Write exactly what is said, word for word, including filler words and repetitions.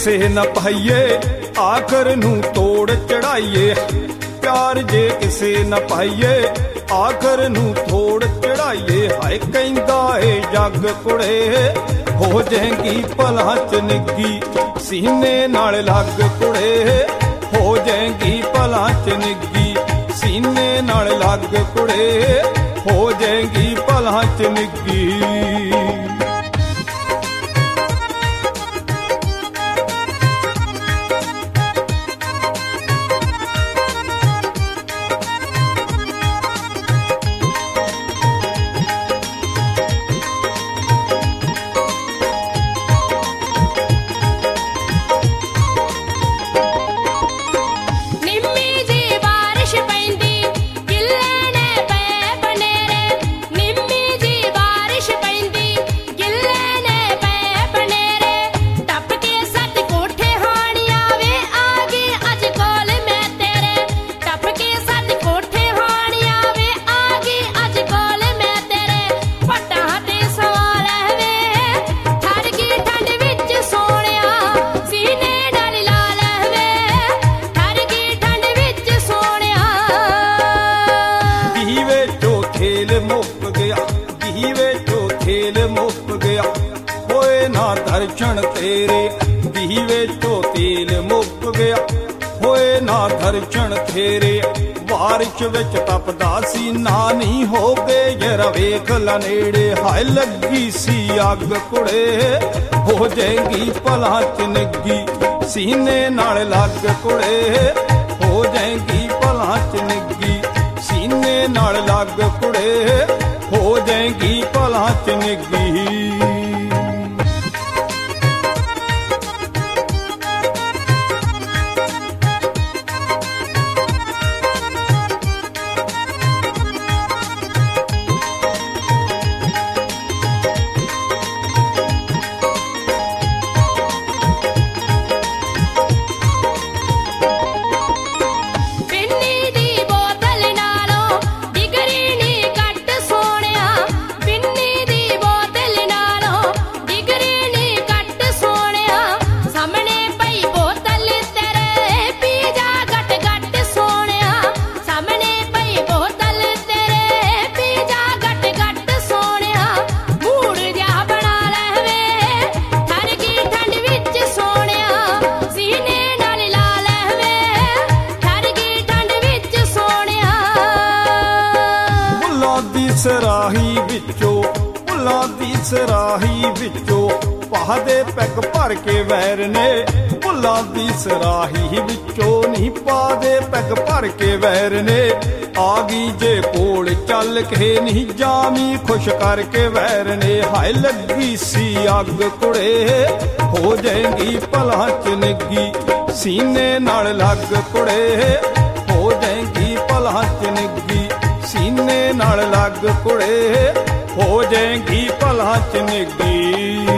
ਕਿਸੇ ਨਾ ਪਾਈਏ ਆਖਰ ਨੂੰ ਤੋੜ ਚੜਾਈਏ। ਪਿਆਰ ਜੇ ਕਿਸੇ ਨਾ ਪਾਈਏ ਆਖਰ ਨੂੰ ਤੋੜ ਚੜਾਈਏ। ਹਾਏ ਕਹਿੰਦਾ ਏ ਜੱਗ ਕੁੜੇ ਹੋ ਜਾਏਗੀ ਭਲਾਂ ਚ ਨਿੱਗੀ, ਸੀਨੇ ਨਾਲ ਲੱਗ ਕੁੜੇ ਹੋ ਜਾਏਗੀ ਭਲਾਂ ਚ ਨਿੱਗੀ, ਸੀਨੇ ਨਾਲ ਲੱਗ ਕੁੜੇ ਹੋ ਜਾਏਗੀ ਭਲਾਂ ਚ ਨਿੱਗੀ। ਦਰਸ਼ਨ ਤੇਰੇ ਦੀਵੇ ਚੋਂ ਤੇਲ ਮੁੱਕ ਗਿਆ, ਹੋਏ ਨਾ ਦਰਸ਼ਨ ਤੇਰੇ। ਬਾਰਿਸ਼ ਵਿੱਚ ਤਪਦਾ ਸੀ ਨਾ ਨਹੀਂ ਹੋ ਗਏ ਜਰਾ ਵੇਖ ਲਾ ਨੇੜੇ। ਹਾਏ ਲੱਗੀ ਸੀ ਅੱਗ ਕੁੜੇ ਹੋ ਜਾਏਗੀ ਭਲਾਂ ਚ ਨਿੱਗੀ, ਸੀਨੇ ਨਾਲ ਲੱਗ ਕੁੜੇ ਹੋ ਜਾਏਗੀ ਭਲਾਂ ਚ ਨਿੱਗੀ, ਸੀਨੇ ਨਾਲ ਲੱਗ ਕੁੜੇ ਹੋ ਜਾਏਗੀ ਭਲਾਂ ਚ ਨਿੱਗੀ। ਸਰਾਹੀ ਵਿੱਚੋਂ ਭੁੱਲਾਂ ਦੀ ਸਰਾਹੀ ਵਿੱਚੋਂ ਪਾ ਦੇ ਪੈਗ ਭਰ ਕੇ ਵੈਰ ਨੇ, ਭੁੱਲਾਂ ਦੀ ਸਰਾਹੀ ਵਿੱਚੋਂ ਨਹੀਂ ਪਾ ਦੇ ਪੈਗ ਭਰ ਕੇ ਵੈਰ ਨੇ। ਆ ਗਈ ਜੇ ਕੋਲ ਚੱਲ ਕੇ ਨਹੀਂ ਜਾਮੀ ਖੁਸ਼ ਕਰਕੇ ਵੈਰ ਨੇ। ਹਾਏ ਲੱਗੀ ਸੀ ਅੱਗ ਕੁੜੇ ਹੋ ਜਾਏਗੀ ਭਲਾਂ ਚ ਨਿੱਗੀ, ਸੀਨੇ ਨਾਲ ਲੱਗ ਕੁੜੇ ਹੋ ਜਾਏਗੀ ਭਲਾਂ ਚ ਨਿੱਗੀ, ਸੀਨੇ ਨਾਲ ਲੱਗ ਕੁੜੇ ਹੋ ਜਾਏਗੀ ਭਲਾਂ ਚ ਨਿੱਗੀ।